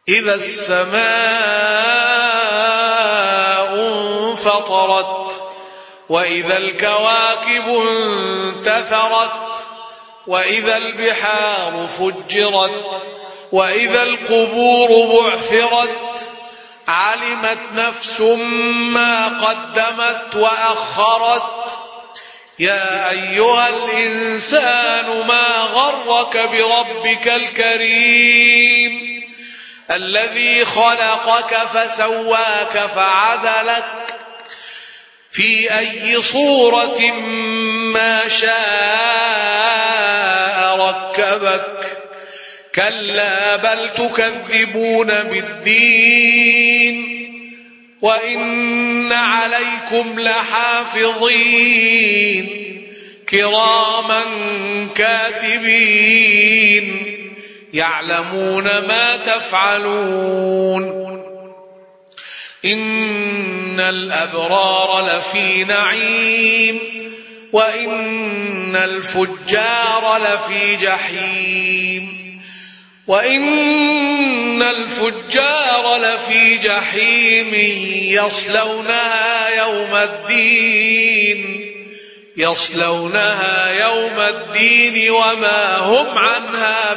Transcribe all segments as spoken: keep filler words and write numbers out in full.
إذا السماء انفطرت وإذا الكواكب انتثرت وإذا البحار فجرت وإذا القبور بعثرت علمت نفس ما قدمت وأخرت يا أيها الإنسان ما غرك بربك الكريم الذي خلقك فسواك فعدلك في أي صورة ما شاء ركبك كلا بل تكذبون بالدين وإن عليكم لحافظين كراما كاتبين يعلمون ما تفعلون إن الأبرار لفي نعيم وإن الفجار لفي جحيم وإن الفجار لفي جحيم يصلونها يوم الدين يصلونها يوم الدين وما هم عنها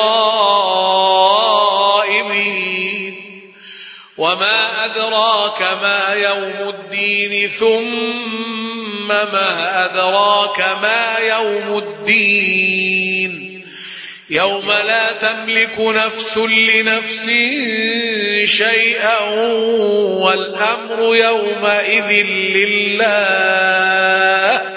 بغائبين وما أدراك ما يوم الدين ثم ما أدراك ما يوم الدين يوم لا تملك نفس لنفس شيئا والأمر يومئذ لله